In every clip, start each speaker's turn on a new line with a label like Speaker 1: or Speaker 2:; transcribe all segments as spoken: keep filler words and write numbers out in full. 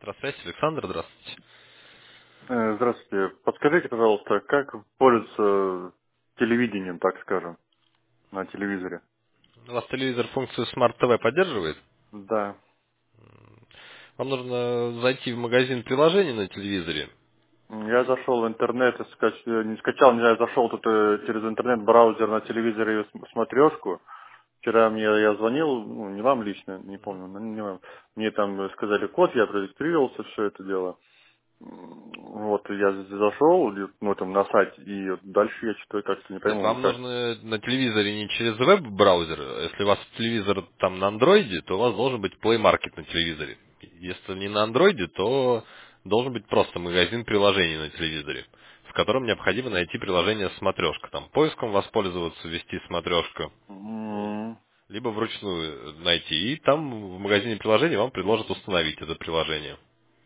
Speaker 1: Здравствуйте, Александр, здравствуйте.
Speaker 2: Э, Здравствуйте. Подскажите, пожалуйста, как пользоваться телевидением, так скажем, на телевизоре?
Speaker 1: У вас телевизор функцию Smart T V поддерживает?
Speaker 2: Да.
Speaker 1: Вам нужно зайти в магазин приложений на телевизоре.
Speaker 2: Я зашел в интернет, и скач- э, не скачал, не знаю, зашел тут э, через интернет-браузер на телевизоре и смотрешку. Вчера мне я звонил, ну, не вам лично, не помню, но не вам. Мне там сказали код, я зарегистрировался, все это дело. М, Вот, я зашел, и, ну, там, на сайт, и вот дальше я что-то как-то не
Speaker 1: Нет,
Speaker 2: пойму,
Speaker 1: вам
Speaker 2: как.
Speaker 1: нужно на телевизоре не через веб-браузер. Если у вас телевизор там на андроиде, то у вас должен быть Play Market на телевизоре. Если не на андроиде, то должен быть просто магазин приложений на телевизоре, в котором необходимо найти приложение «Смотрешка». Там поиском воспользоваться, ввести «Смотрешка». Вот.
Speaker 2: М,
Speaker 1: Либо вручную найти. И там в магазине приложений вам предложат установить это приложение.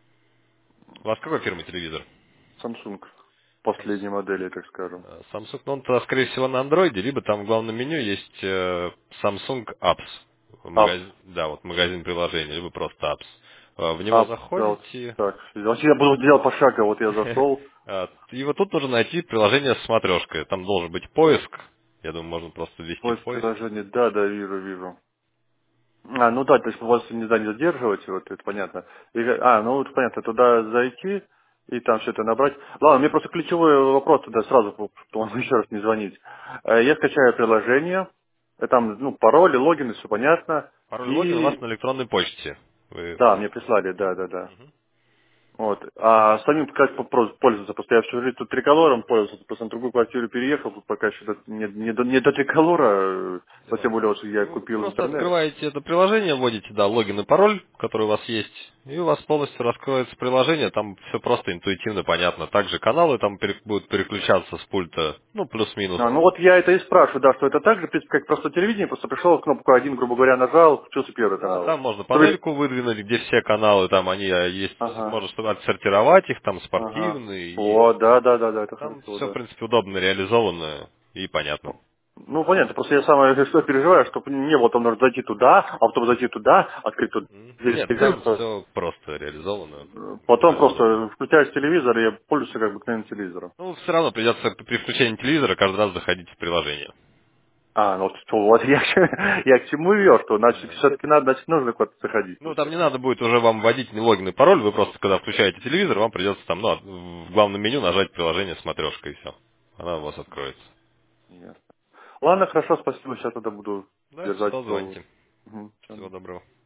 Speaker 1: У вас какой фирмы телевизор?
Speaker 2: Samsung
Speaker 1: Samsung.
Speaker 2: последней модели, так скажем.
Speaker 1: Э, Samsung, ну, он тогда, скорее всего, на андроиде, либо там в главном меню есть э, Samsung Apps.
Speaker 2: Apps.
Speaker 1: Магазин, да, вот магазин приложений, либо просто Apps. Э, В него
Speaker 2: Apps, да, вот
Speaker 1: заходите,
Speaker 2: так. Значит, я буду делать пошагово. Вот я зашел.
Speaker 1: э, и вот тут нужно найти приложение с смотрешкой. Там должен быть поиск. Я думаю, можно просто ввести в
Speaker 2: Поиск
Speaker 1: поиске.
Speaker 2: приложения. Да, да, вижу, вижу. А, ну да, то есть вас нельзя не задерживать, вот это понятно. И, а, ну вот понятно, туда зайти и там все это набрать. Ладно, мне просто ключевой вопрос тогда сразу, чтобы вам еще раз не звонить. Э, Я скачаю приложение, э, там, ну, пароли, логины, все понятно.
Speaker 1: Пароль логин у вас
Speaker 2: И
Speaker 1: на электронной почте. Вы...
Speaker 2: да, мне прислали, да, да, да.
Speaker 1: Мгм.
Speaker 2: Вот. А самим как попро- пользоваться? Просто я всю жизнь тут триколором пользовался, просто на другую квартиру переехал, тут пока еще до- не, не до, не до триколора, э,
Speaker 1: Да.
Speaker 2: тем более, что я
Speaker 1: Вы
Speaker 2: купил
Speaker 1: просто
Speaker 2: интернет.
Speaker 1: открываете это приложение, вводите, да, логин и пароль, который у вас есть, и у вас полностью раскроется приложение, там все просто интуитивно понятно. Также каналы там пере- будут переключаться с пульта, ну, плюс-минус.
Speaker 2: А, ну вот я это и спрашиваю, да, что это так же, в принципе, как просто телевидение, просто пришел, кнопку один, грубо говоря, нажал, включился первый
Speaker 1: Да,
Speaker 2: канал.
Speaker 1: там можно
Speaker 2: То есть-
Speaker 1: панельку выдвинуть, где все каналы, там они э, есть,
Speaker 2: Ага,
Speaker 1: можно что-то отсортировать их, там
Speaker 2: ага.
Speaker 1: спортивные, и
Speaker 2: О, да, да, да, да, это
Speaker 1: там
Speaker 2: хорошо,
Speaker 1: все, в
Speaker 2: да.
Speaker 1: принципе, удобно реализовано и понятно.
Speaker 2: Ну, понятно, просто я самое что переживаю, чтобы не было там, нужно зайти туда, а потом зайти туда, открыть тут
Speaker 1: М. Нет, там
Speaker 2: дверь,
Speaker 1: все просто реализовано,
Speaker 2: потом
Speaker 1: максимально удобно.
Speaker 2: просто включаешь телевизор, и я пользуюсь как обыкновенным телевизором.
Speaker 1: Ну, все равно придется при включении телевизора каждый раз заходить в приложение.
Speaker 2: А, ну вот, что, вот я, к- я к чему вел, что значит
Speaker 1: Да.
Speaker 2: все-таки надо, значит, нужно куда-то заходить.
Speaker 1: Ну, там не надо будет уже вам вводить ни логин и пароль, вы просто, когда включаете телевизор, вам придется там, ну, в главном меню нажать приложение смотрешка и все. Она у вас откроется.
Speaker 2: Ясно. Ладно, хорошо, спасибо, сейчас тогда буду
Speaker 1: Да, если
Speaker 2: держать
Speaker 1: что,
Speaker 2: слово.
Speaker 1: звоните.
Speaker 2: Мгм, всё.
Speaker 1: Всего доброго.